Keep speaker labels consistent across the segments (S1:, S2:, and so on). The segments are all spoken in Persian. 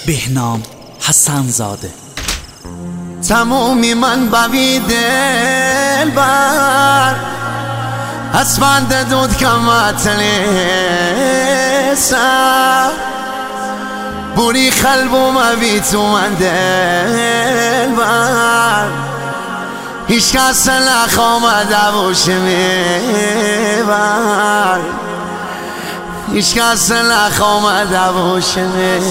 S1: بهنام حسن زاده.
S2: تمومی من بوی دل بر اسفند دود کمت لیسا بوری خلبو موی تو من دل بر هیچ کس نخوامده باشه میبر هیچ کس نخوامده باشه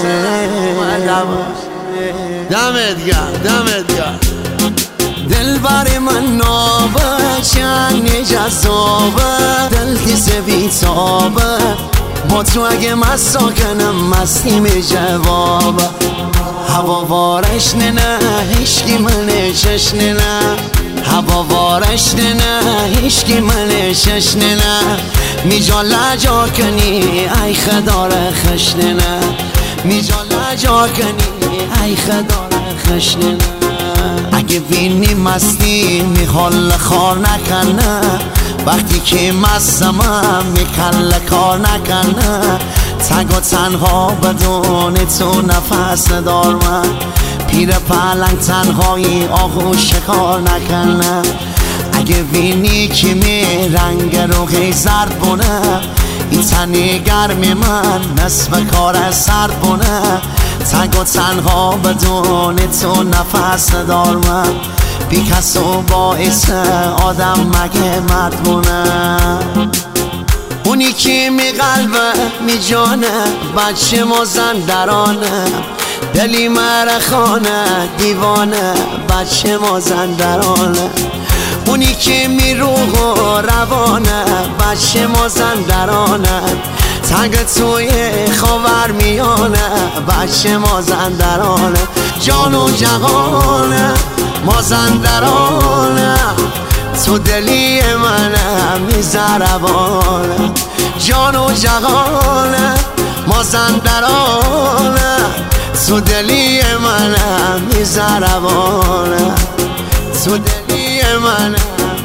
S2: دمت گرم دل بر من نابه چنی جذابه دل تیز بیتابه با تو اگه مسا کنم مستیم جوابه هوا وارش نه هشکی من چشنه نه هوا وارش نه هشکی من چشنه نه میجا لجا کنی ای خدار خشنه نه میجا لجا کنی ای خدار خشنه نه اگه بینی مستی میخوال خار نکنه وقتی که مستمم میکل کار نکنه تگ و تنها بدون تو نفس ندار من پیر پلنگ تنهایی آهو شکار نکنه اگه بینی که می رنگ روحی زرد بونه این تنی گرمی من نصف کار سرد بونه تگ و تنها بدون تو نفس ندار من بی کس و باعث آدم مگه مرد بونه اونی که می قلبه می جانه بچه مازندرانه دلی مرخانه دیوانه بچه مازندرانه اونی که می روح و روانه بچه مازندرانه تنگ توی خاور میانه بچه مازندرانه جان و جهانه مازندرانه تو دلی منه میزربانه جان و جهانه مازندرانه تو دلی منه میزربانه تو دلی منه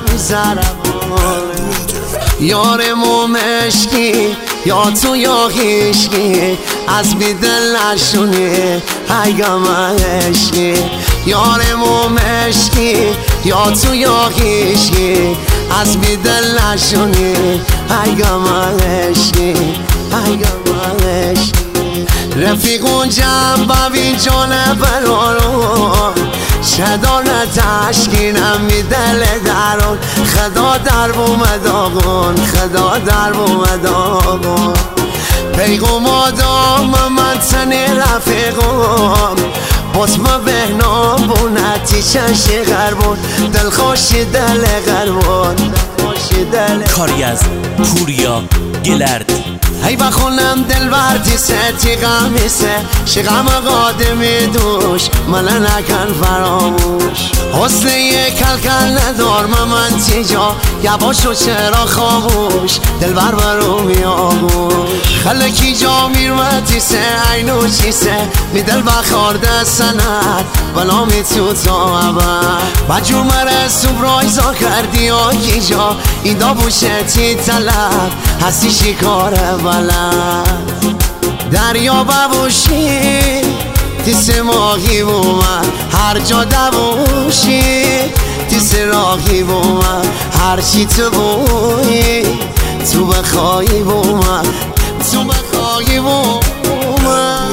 S2: میزربانه یار مومشکی یا تو یا هیشکی از بی دل نشونی ایگم عشقی یار مومشکی یا تو یا هیشکی از بی دل نشونی ایگم عشقی ایگم عشقی رفیقون جنب ببین جانه برارون شدانه تشکینم می دل درون خدا در بومداغون خدا در بومداغون پیغم آدام من تنی رفیقم بسم بهنام بونتی چشی غربون دل خوشی دل غربون
S1: کاری از پوریا گلرد.
S2: ای بخونم دل بردی ستی غمیسه شغم قادمی دوش من نکن فراموش حسن یک کلکل ندار من تیجا یباشو چرا خاموش دل بر برو میاغوش خلکی جا میرمتی سه اینو چیسه می دل بخارده سند بلا می تو تا عبر بجو مره سبرایزا کردی آکی جا این دا بوشتی طلب هستی شکاره بلد دریا ببوشی تیس ماهی بومن هر جا دبوشی تیس راهی بومن هر چی تو بویی تو بخوایی بومن تو بخوایی بومن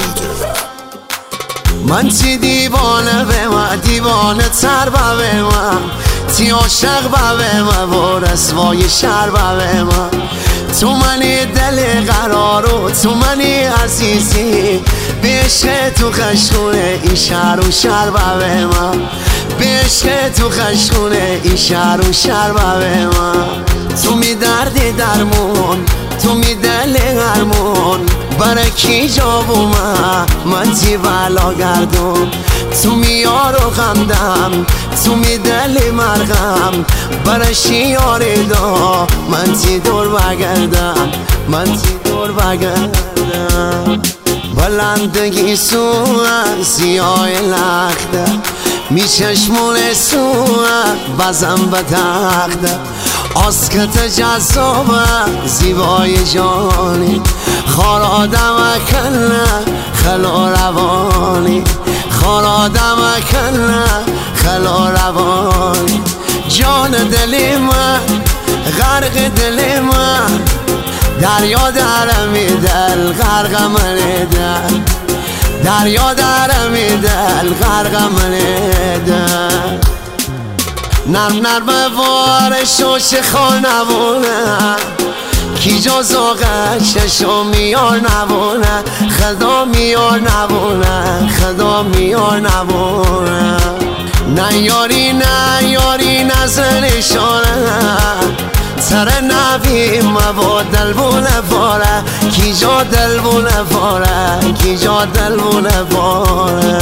S2: من تی دیوانه به من دیوانه تر به من تی عاشق به من و رسوای شر به من تو منی دل قرارو تو منی عزیزی به عشق تو خشکونه این شهر و شر به من به عشق تو خشکونه این شهر و شر به من تو می دردی درمون تو می دل هرمون برای کی جا بومن من تی بلا گردون تو می یارو غمدم تو می دل مرغم برای شیاری دا من تی دور بگردم من تی دور بگردم بلندگی سوه سیاه لخته می چشمون سوه بزن به تخته آسکت جذابه زیبای جانی خار آدم کنه خلا روانی خارادم کنه خلا روانی جان دل من غرق دل من دریا درمی دل غرق من دل دریا درمی دل غرق من دل نرم نرم وارش و شخال نبونه کی جز آغشش میار نبونه خدا میار نبونه خدا میار نبونه نه یاری نه یاری نزنشانه سر نبی مبا دل بونه باره کی جا دل بونه باره کی جا دل بونه باره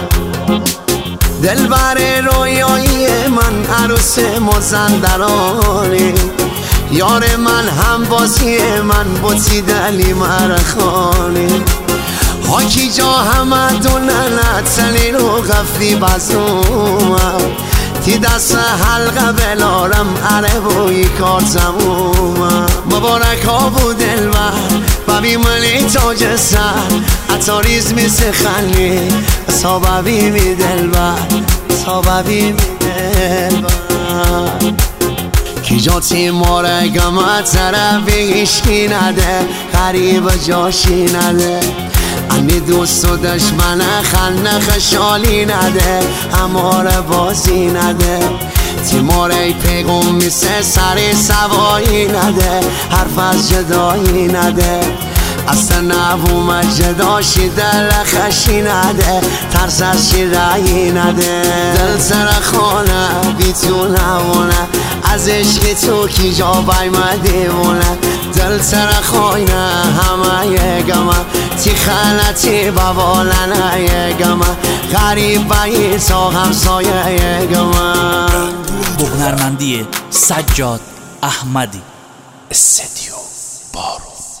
S2: دل بر رویایی من عروس مازندرانی یار من هم بازی من بوتی دلی مرخانی حاکی جا همه دوننه تنی رو غفلی بزومم تی دست حلقه بلارم عره بوی کار زمومم مبارک ها بود دلبر ببی منی تاج سر اتاریز می سخنی صاببی می دلبر صاببی می دلبر کی جا تیماره گمه طرفی ایشکی نده غریب جاشی نده انی دوست و دشمن خلنه خشالی نده هماره بازی نده تیماره پیغم میسه سری سوایی نده حرف از جدایی نده اصلا نبوم جداشی دل خشی نده ترس از شیرایی نده دل سر خانه بی تو نمونه از عشق تو کی جا بایم دیوونه دل سر خانه همه یگمه تی خلطی ببالنه یگمه غریب بایی تا همسایه یگمه
S1: با هنرمندی سجاد احمدی استدیو بارو.